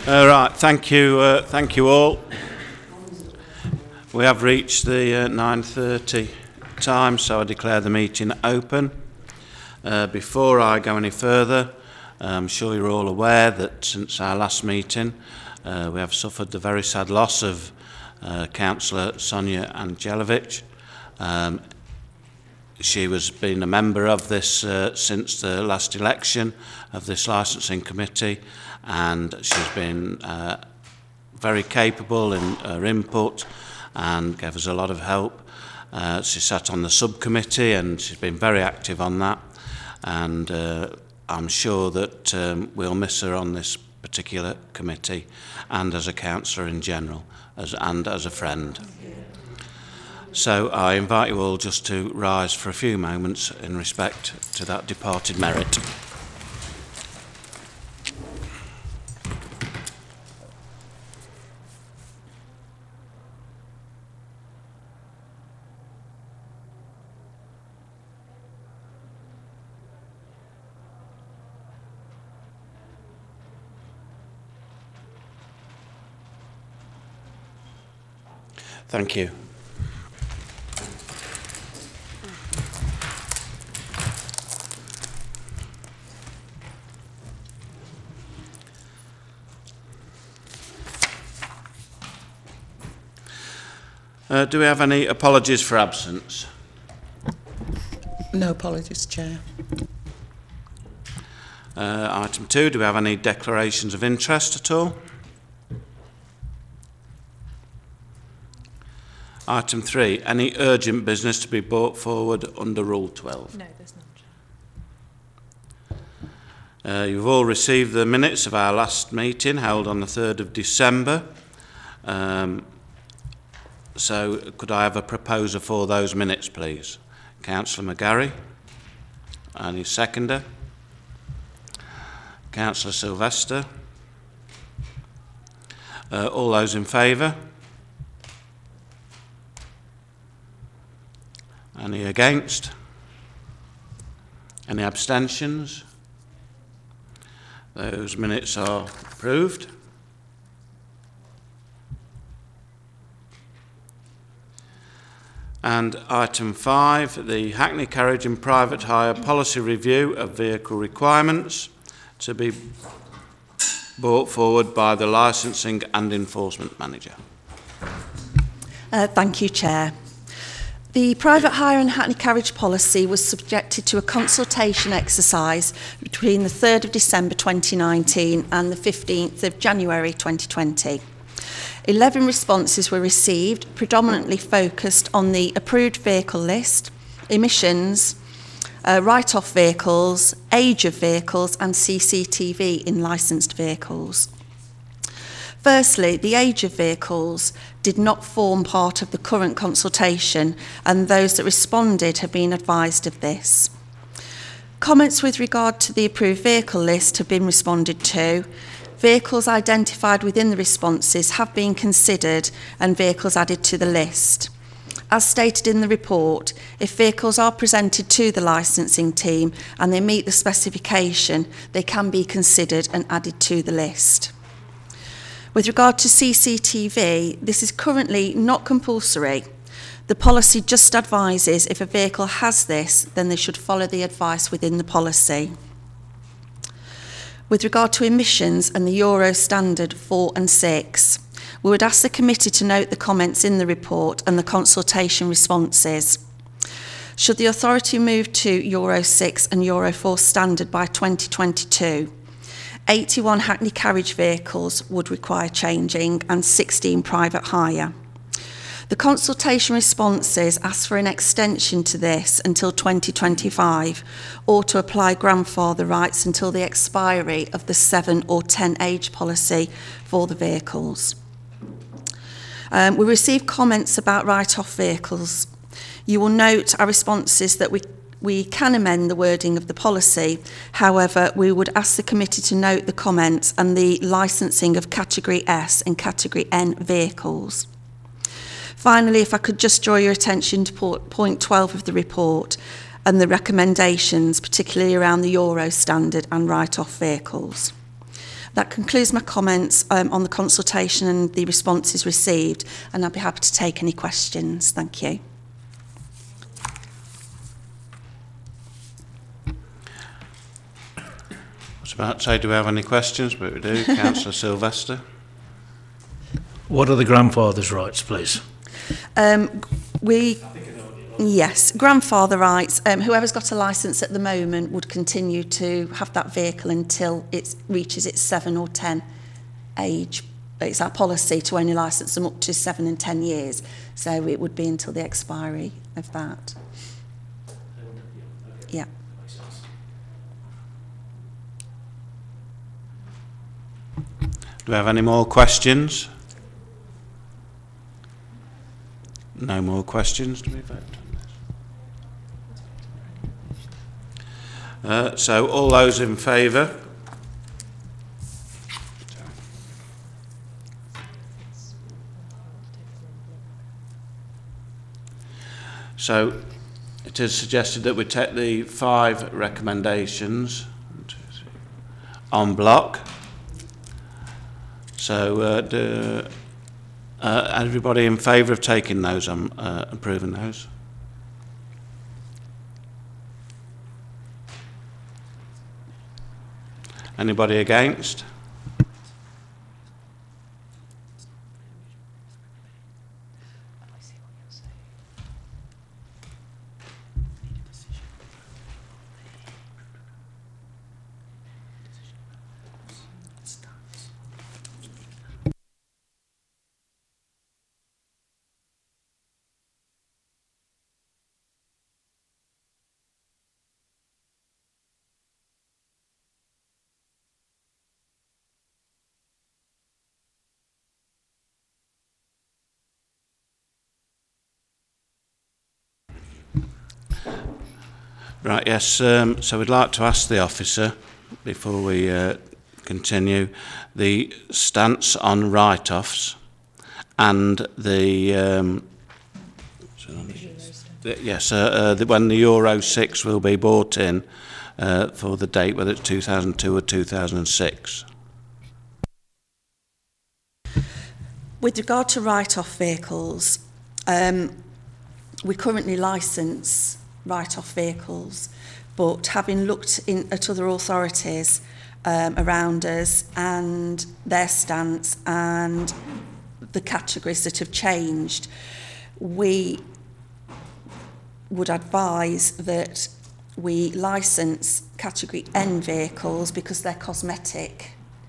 Right, thank you all. We have reached the 9:30 time, so I declare the meeting open. Before I go any further, I'm sure you're all aware that since our last meeting, we have suffered the very sad loss of Councillor Sonia Angelovic. She was been a member of this since the last election of this licensing committee, and she's been very capable in her input and gave us a lot of help. She sat on the subcommittee and she's been very active on that, and I'm sure that we'll miss her on this particular committee and as a councillor in general and as a friend. So I invite you all just to rise for a few moments in respect to that departed merit. Thank you. Do we have any apologies for absence? No apologies, Chair. Item 2, do we have any declarations of interest at all? Item 3, any urgent business to be brought forward under Rule 12? No, there's none. You've all received the minutes of our last meeting held on the 3rd of December. So could I have a proposer for those minutes, please? Councillor McGarry. Any seconder? Councillor Sylvester. All those in favour? Any against? Any abstentions? Those minutes are approved. And item 5, the Hackney Carriage and Private Hire Policy Review of Vehicle Requirements, to be brought forward by the Licensing and Enforcement Manager. Thank you, Chair. The private hire and Hackney carriage policy was subjected to a consultation exercise between the 3rd of December 2019 and the 15th of January 2020. 11 responses were received, predominantly focused on the approved vehicle list, emissions, write-off vehicles, age of vehicles and CCTV in licensed vehicles. Firstly, the age of vehicles did not form part of the current consultation, and those that responded have been advised of this. Comments with regard to the approved vehicle list have been responded to. Vehicles identified within the responses have been considered and vehicles added to the list. As stated in the report, if vehicles are presented to the licensing team and they meet the specification, they can be considered and added to the list. With regard to CCTV, this is currently not compulsory. The policy just advises if a vehicle has this, then they should follow the advice within the policy. With regard to emissions and the Euro Standard 4 and 6, we would ask the committee to note the comments in the report and the consultation responses. Should the authority move to Euro 6 and Euro 4 standard by 2022, 81 Hackney carriage vehicles would require changing and 16 private hire. The consultation responses ask for an extension to this until 2025 or to apply grandfather rights until the expiry of the 7 or 10 age policy for the vehicles. We received comments about write-off vehicles. You will note our responses that we can amend the wording of the policy. However, we would ask the committee to note the comments and the licensing of Category S and Category N vehicles. Finally, if I could just draw your attention to point 12 of the report and the recommendations, particularly around the Euro standard and write-off vehicles. That concludes my comments on the consultation and the responses received, and I'll be happy to take any questions. Thank you. I was about to say, do we have any questions? But we do. Councillor Sylvester. What are the grandfather's rights, please? Yes, grandfather rights. Whoever's got a licence at the moment would continue to have that vehicle until it reaches its 7 or 10 age. It's our policy to only licence them up to 7 and 10 years. So it would be until the expiry of that. Yeah. Do we have any more questions? No more questions. Do we vote on this? So all those in favour? So it is suggested that we take the 5 recommendations en bloc. So everybody in favour of taking those, approving those? Anybody against? Right, yes, so we'd like to ask the officer, before we continue, the stance on write-offs and when the Euro 6 will be bought in for the date, whether it's 2002 or 2006. With regard to write-off vehicles, we currently licence write-off vehicles, but having looked at other authorities around us and their stance and the categories that have changed, we would advise that we licence category N vehicles because they're cosmetic.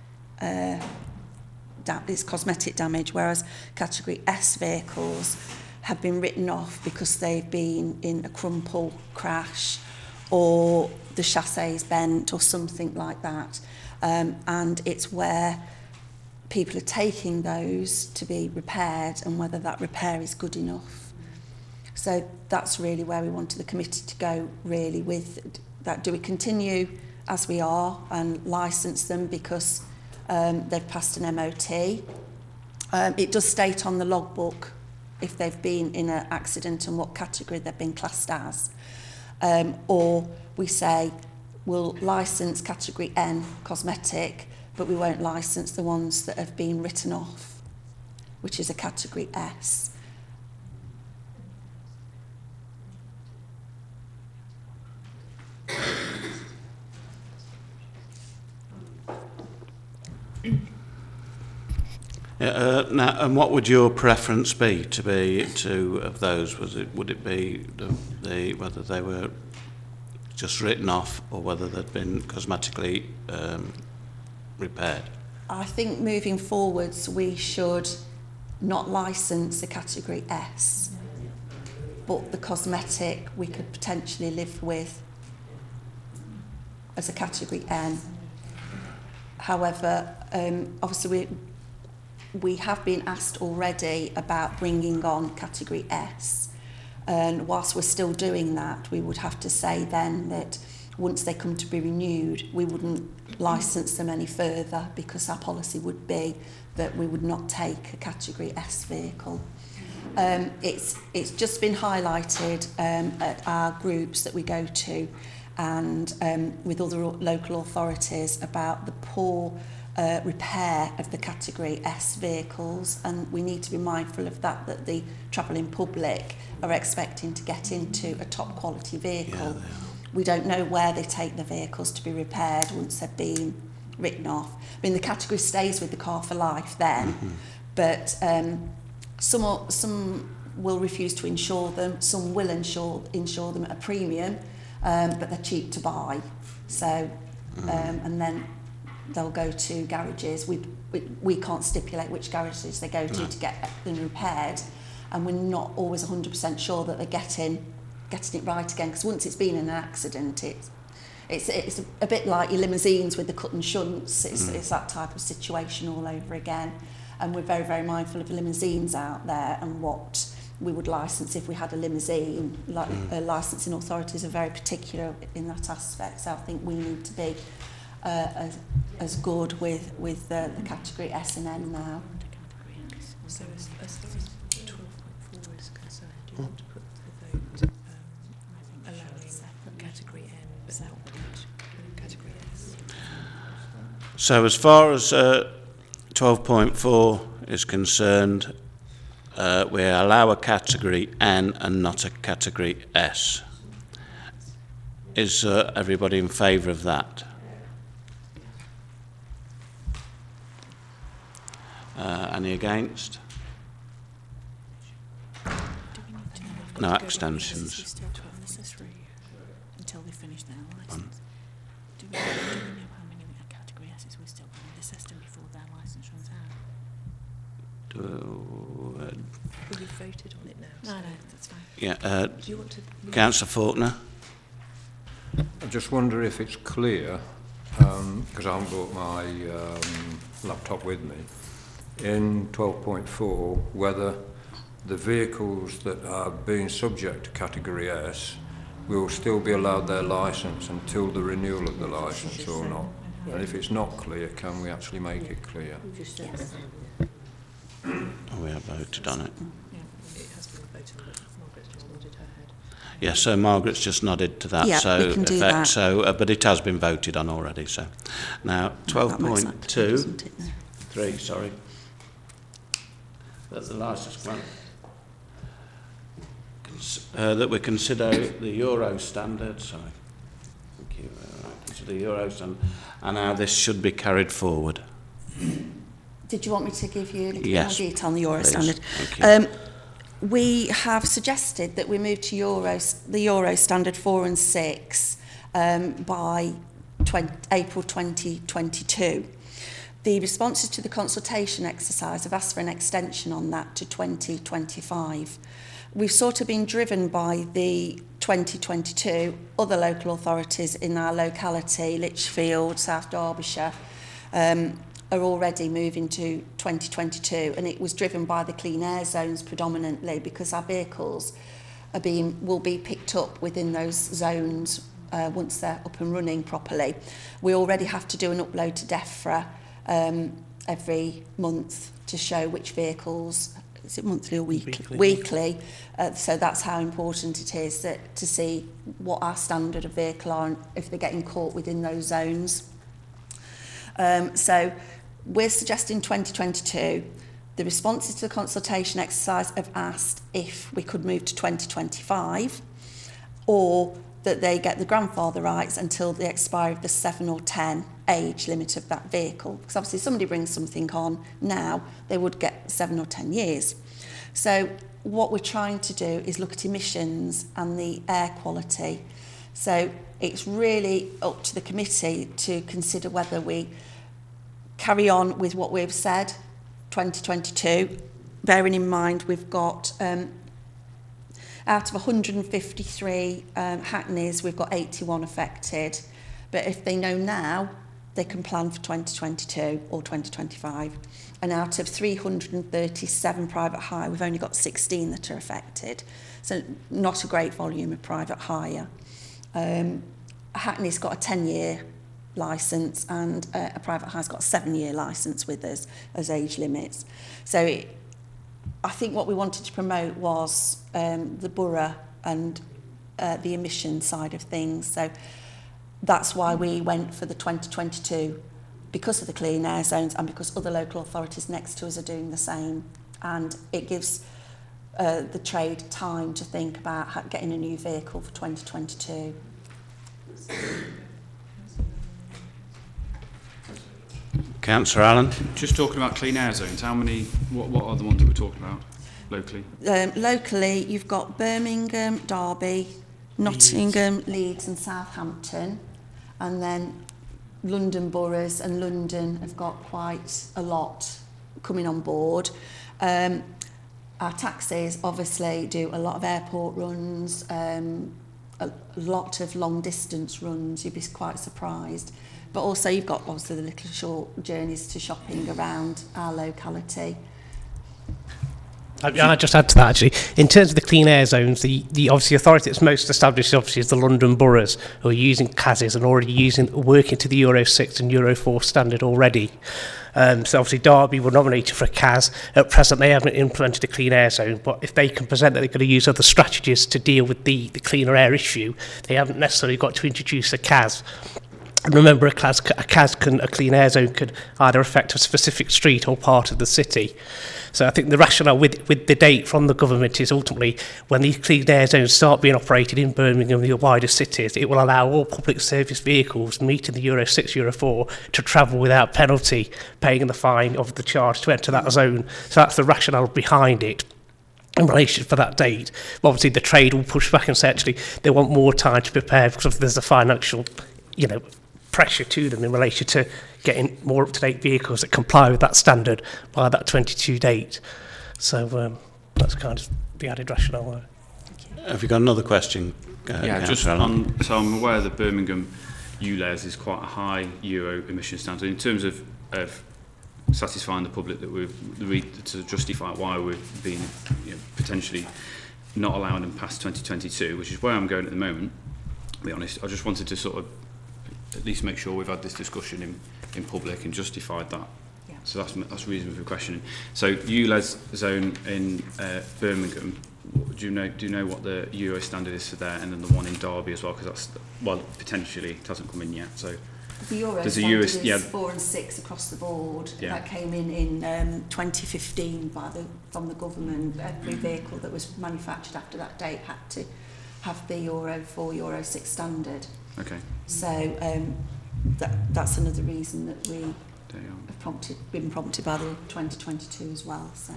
It's cosmetic damage, whereas category S vehicles have been written off because they've been in a crumple crash or the chassis is bent or something like that. And it's where people are taking those to be repaired and whether that repair is good enough. So that's really where we wanted the committee to go, really, with that. Do we continue as we are and licence them because they've passed an MOT? It does state on the logbook if they've been in an accident and what category they've been classed as. Or we say we'll licence category N, cosmetic, but we won't licence the ones that have been written off, which is a category S. Now, and what would your preference be of those? Would it be whether they were just written off or whether they'd been cosmetically repaired? I think moving forwards we should not licence the category S, but the cosmetic we could potentially live with as a category N. However, obviously we have been asked already about bringing on category S, and whilst we're still doing that, we would have to say then that once they come to be renewed, we wouldn't licence them any further because our policy would be that we would not take a category S vehicle. It's just been highlighted at our groups that we go to, and with other local authorities about the poor repair of the Category S vehicles, and we need to be mindful of that the travelling public are expecting to get into a top quality vehicle. Yeah, we don't know where they take the vehicles to be repaired once they've been written off. I mean, the category stays with the car for life then, but some will refuse to insure them, some will insure them at a premium, but they're cheap to buy. So, and then they'll go to garages. We can't stipulate which garages they go to get them repaired, and we're not always 100% sure that they're getting it right again, because once it's been in an accident, it's a bit like your limousines with the cut and shunts. It's that type of situation all over again, and we're very, very mindful of limousines out there and what we would licence if we had a limousine. Licensing authorities are very particular in that aspect, so I think we need to be as good with the category S and N now. So as far as 12.4 is concerned, do you want to put the vote allowing category N but not category S? So as far as 12.4 is concerned, we allow a category N and not a category S. Is everybody in favour of that? Any against? No abstentions. Until they finish their licence. Do we know how many category S's we're still going to assess them before their licence runs out? We've voted on it now. No, that's fine. Yeah. Do you want to... Councillor Faulkner? I just wonder if it's clear, because I haven't brought my laptop with me, in 12.4 whether the vehicles that are being subject to Category S will still be allowed their licence until the renewal of the licence or not. And if it's not clear, can we actually make it clear? Yes. Oh, we have voted on it. Yeah, it has been voted on, but Margaret's just nodded her head. Yes, so Margaret's just nodded to that. Yeah, so we can do effect, that. So, but it has been voted on already. So now 12.2, 3, sorry. That the licence grant that we consider the Euro standard. Sorry, thank you. Consider the Euro standard, and how this should be carried forward. Did you want me to give you a little Yes, bit more detail on the Euro please. standard? Thank you. We have suggested that we move to the Euro standard 4 and 6 by April 2022. The responses to the consultation exercise have asked for an extension on that to 2025. We've sort of been driven by the 2022 other local authorities in our locality, Lichfield, South Derbyshire, are already moving to 2022, and it was driven by the clean air zones predominantly, because our vehicles will be picked up within those zones once they're up and running properly. We already have to do an upload to DEFRA every month to show which vehicles, is it monthly or weekly? Weekly. So that's how important it is to see what our standard of vehicle are and if they're getting caught within those zones. So we're suggesting 2022. The responses to the consultation exercise have asked if we could move to 2025, or that they get the grandfather rights until the expiry of the 7 or 10 age limit of that vehicle. Because obviously if somebody brings something on now, they would get 7 or 10 years. So what we're trying to do is look at emissions and the air quality. So it's really up to the committee to consider whether we carry on with what we've said, 2022, bearing in mind we've got out of 153 Hackneys, we've got 81 affected. But if they know now, they can plan for 2022 or 2025. And out of 337 private hire, we've only got 16 that are affected. So not a great volume of private hire. Hackney's got a 10-year licence, and a private hire's got a 7-year licence with us as age limits. So I think what we wanted to promote was the borough and the emission side of things. So that's why we went for the 2022, because of the clean air zones and because other local authorities next to us are doing the same. And it gives the trade time to think about getting a new vehicle for 2022. Councillor Allen. Just talking about clean air zones, how many, what are the ones that we're talking about locally? Locally, you've got Birmingham, Derby, Nottingham, Leeds and Southampton, and then London boroughs and London have got quite a lot coming on board. Our taxis obviously do a lot of airport runs, a lot of long distance runs, you'd be quite surprised. But also you've got obviously the little short journeys to shopping around our locality. I'll just add to that actually. In terms of the clean air zones, the obviously authority that's most established obviously is the London boroughs, who are using CASs and already working to the Euro 6 and Euro 4 standard already. So obviously Derby were nominated for a CAS. At present they haven't implemented a clean air zone, but if they can present that they're going to use other strategies to deal with the cleaner air issue, they haven't necessarily got to introduce a CAS. And remember, a clean air zone could either affect a specific street or part of the city. So I think the rationale with the date from the government is ultimately when these clean air zones start being operated in Birmingham and the wider cities, it will allow all public service vehicles meeting the Euro 6, Euro 4 to travel without penalty, paying the fine of the charge to enter that zone. So that's the rationale behind it. In relation for that date, obviously the trade will push back and say actually they want more time to prepare because there's a financial, pressure to them in relation to getting more up-to-date vehicles that comply with that standard by that 22 date. So that's kind of the added rationale there. Have you got another question? Yeah, just on, so I'm aware that Birmingham ULEZ is quite a high Euro emission standard in terms of satisfying the public that to justify why we've been potentially not allowing them past 2022, which is where I'm going at the moment. To be honest, I just wanted to sort of at least make sure we've had this discussion in public and justified that. Yeah. So that's the reason for questioning. So ULEZ zone in Birmingham, do you know what the Euro standard is for there, and then the one in Derby as well, because that's potentially it hasn't come in yet. So the Euro standard is 4 and 6 across the board. Yeah. That came in 2015 from the government. Every vehicle that was manufactured after that date had to have the Euro 4, Euro 6 standard. Okay. So that's another reason that we have been prompted by the 2022 as well. So.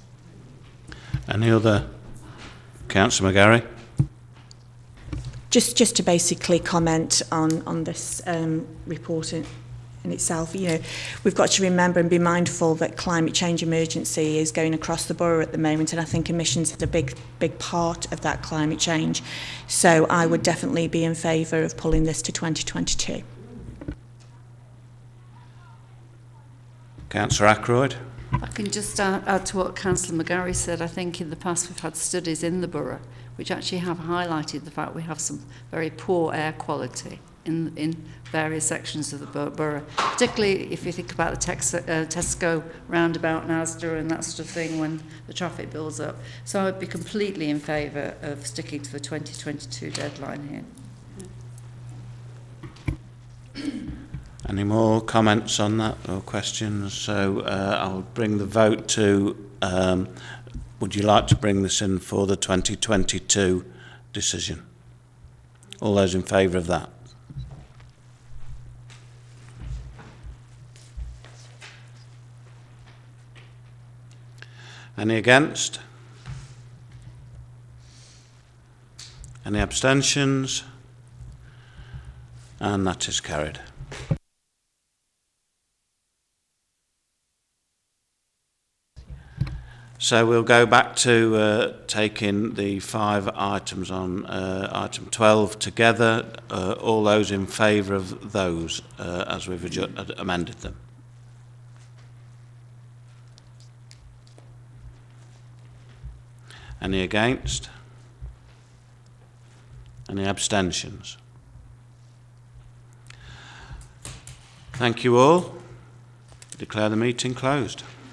Any other? Councillor McGarry? Just to basically comment on this report in itself, we've got to remember and be mindful that climate change emergency is going across the borough at the moment, and I think emissions are a big part of that climate change. So I would definitely be in favour of pulling this to 2022. Councillor Ackroyd? I can just add to what Councillor McGarry said. I think in the past we've had studies in the borough which actually have highlighted the fact we have some very poor air quality in various sections of the borough, particularly if you think about the Tesco roundabout in Asda and that sort of thing when the traffic builds up. So I would be completely in favour of sticking to the 2022 deadline here. Any more comments on that or questions? So I'll bring the vote to, would you like to bring this in for the 2022 decision? All those in favour of that? Any against? Any abstentions? And that is carried. So we'll go back to taking the 5 items on item 12 together. All those in favour of those as we've amended them? Any against? Any abstentions? Thank you all. Declare the meeting closed.